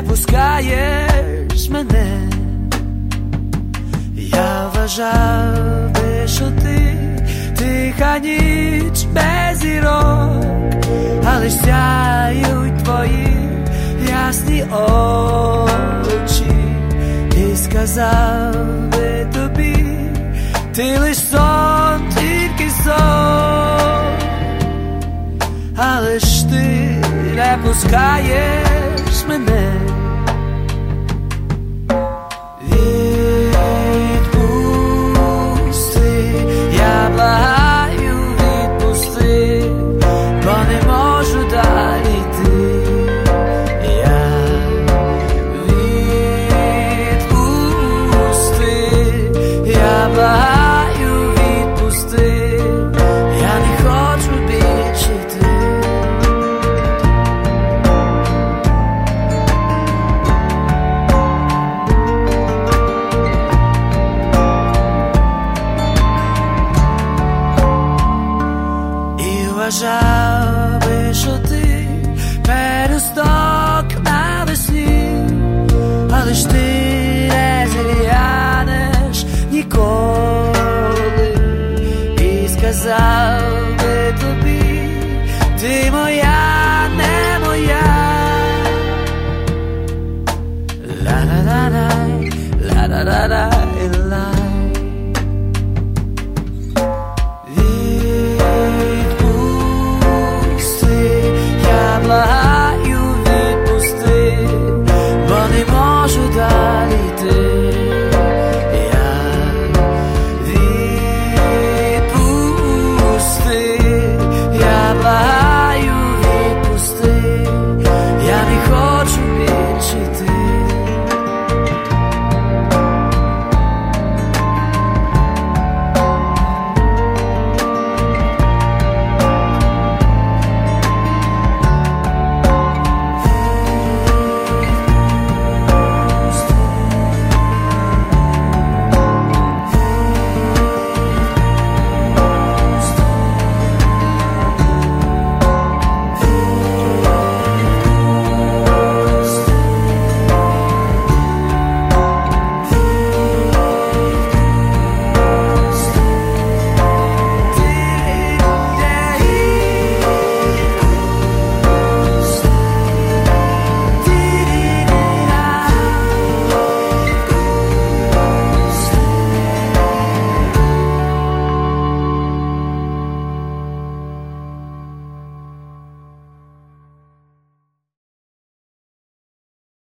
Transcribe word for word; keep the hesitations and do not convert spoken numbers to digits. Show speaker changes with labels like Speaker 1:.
Speaker 1: пускаєш мене. Я вважав би, що ти тиха ніч без зірок, але сяють твої ясні очі. І сказав би тобі, ти лиш сон, тільки сон, але ж ти не пускаєш мене. Відпусти, я благаю, відпусти, бо не можу далі йти. Я відпусти, я благаю, відпусти, я не хочу більше йти. Вважав би, що ти пересток навесні, але ж ти не зів'янеш ніколи. І сказав